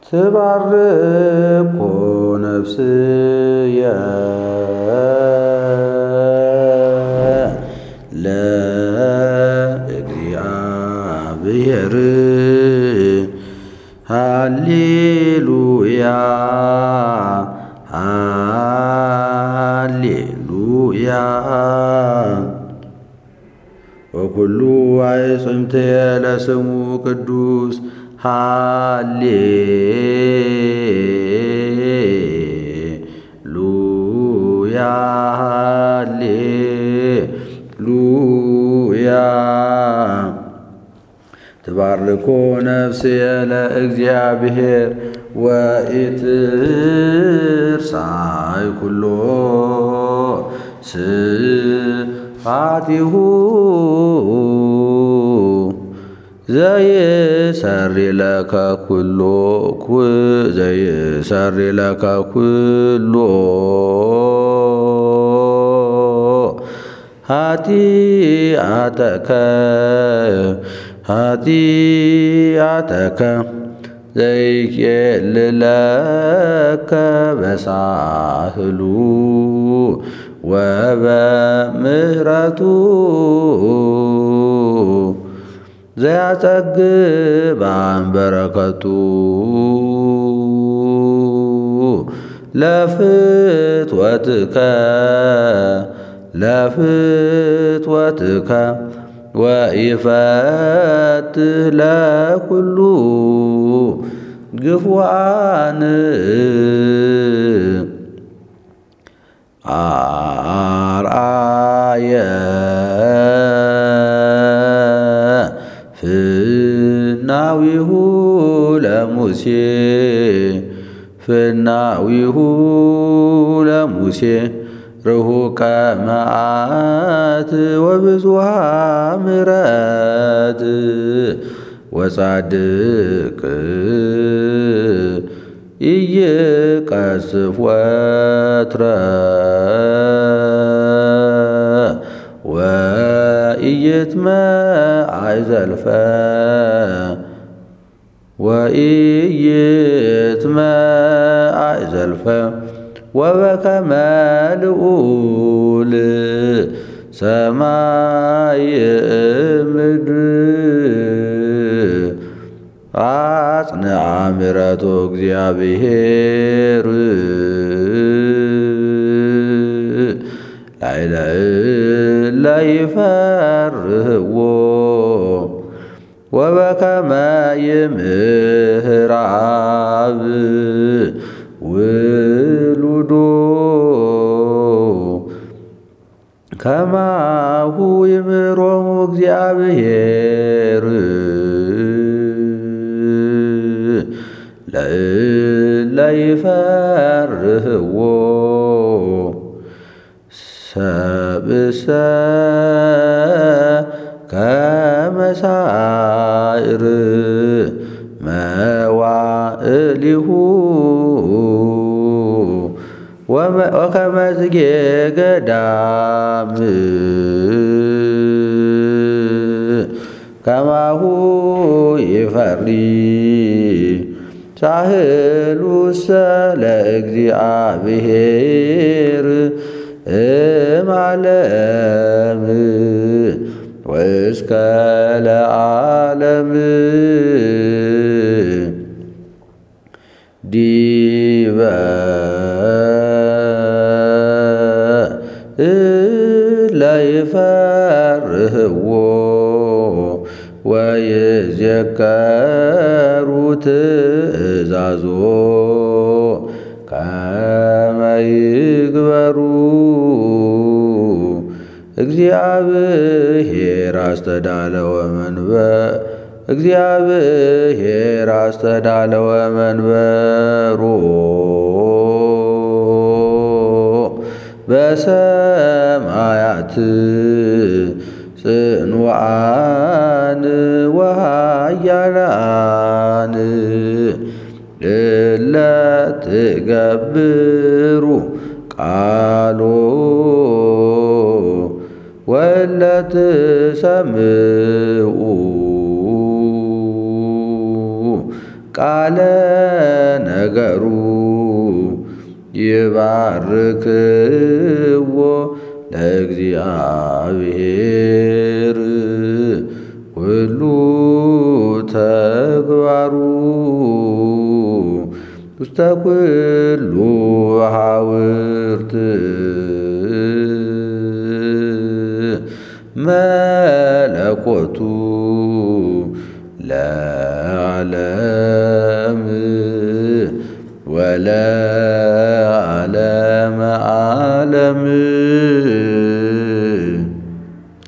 ትባርኮ ነፍስየ ለእግዚአብሔር ሃሌሉያ ሃሌሉያ። ወኩሉ አዕጽምትየ ለስሙ ቅዱስ ሃሌሉያ ሃሌሉያ። ትባርኮ ነፍስየ ለእግዚአብሔር ወኢትርሳይ ኩሎ ስብሐቲሁ ዘይሰሪ ለከ ኩሎ ዘይሰሪ ለከ ኩሎ ኃጢአተከ ኃጢአተከ ዘይኬልለከ በሳህሉ ወበምህረቱ ዘያጸግብ በረከቱ ለፍትወትከ ለፍትወትከ ወይፈትህ ለኩሉ ግፉዓን አርአየ ፍናዊሁ ለሙሴ ፍናዊሁ ለሙሴ ርሁቀ መዓት ወብዙኃ ምሕረት ወጻድቅ ኢይቀስፍ ወትረ ወኢይትመዓዕ ዘልፈ ወኢይትመዓዕ ዘልፈ ወበከመ ልዑል ሰማይ ምድር አጽንዐ ምሕረቶ እግዚአብሔር ላዕለ እለ ይፈርህዎ ወበከመ ይምህር አብ ውሉዶ ከማሁ ይምህሮሙ እግዚአብሔር ለእለ ይፈርህዎ ሰብእሰ ከመ ሳዕር መዋዕሊሁ ወከመ ጽጌ ገዳም ከማሁ ይፈሪ ሳህሉሰ ለእግዚአብሔር እምዓለም ወእስከ ለዓለም ዲበ እለ ይፈርህዎ ወይዝየከሩ ትእዛዞ ከመ ይግበሩ እግዚአብሔር አስተዳለወ እግዚአብሔር አስተዳለወ መንበሮ በሰማያት ጽኑዓን ወኃያላን እለ ትገብሩ ቃሎ ወእለ ትሰምዑ ቃለ ነገሩ ይባርክዎ ለእግዚአብሔር ኩሉ ተግባሩ ውስተ ኩሉ ሀውርት መለኮቱ